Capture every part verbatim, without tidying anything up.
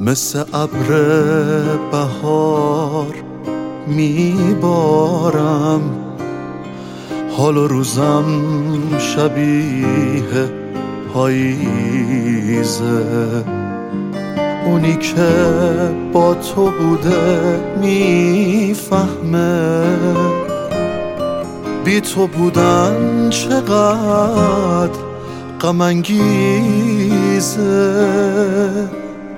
مثل ابر بهار میبارم، حال و روزم شبیه پاییزه. اونی که با تو بوده میفهمه بی تو بودن چقدر غم انگیزه.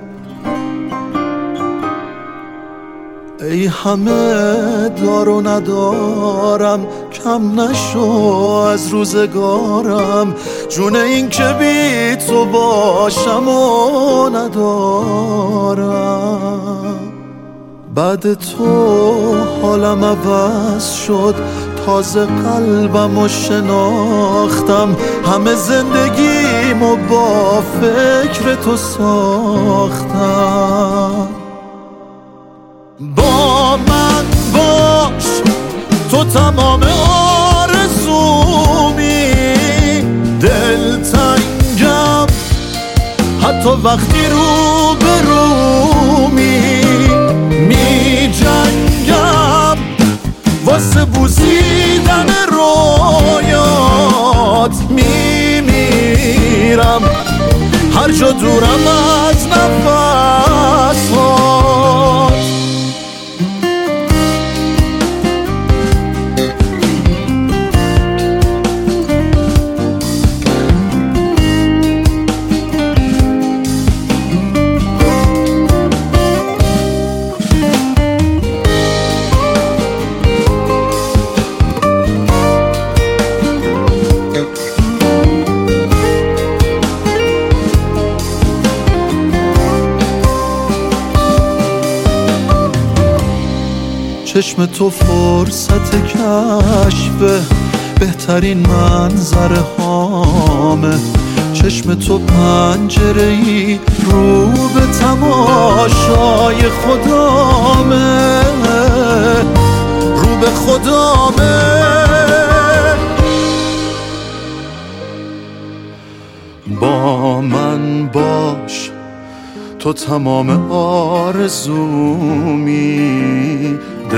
ای همه دار و ندارم، کم نشو از روزگارم، جون این که بی تو باشم و ندارم. بعد تو حالم عوض شد، تازه قلبم و شناختم، همه زندگیمو با فکر تو ساختم. با من باش تو تمام آرزومی، دلتنگم حتی وقتی رو به رومی، می جنگم واسه بوسیدن رویات، می میرم هر جا دورم از نفسات. چشم تو فرصت کشف بهترین منظره هامه، چشم تو پنجره‌ای رو به تماشای خدامه، رو به خدامه. با من باش تو تمام آرزومی،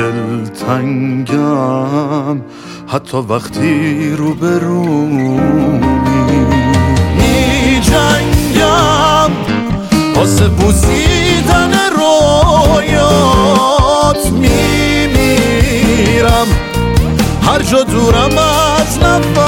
دلتنگم حتی وقتی رو به رومی، می جنگم واسه بوسیدن رویات، می میرم هر جا دورم از نفسات.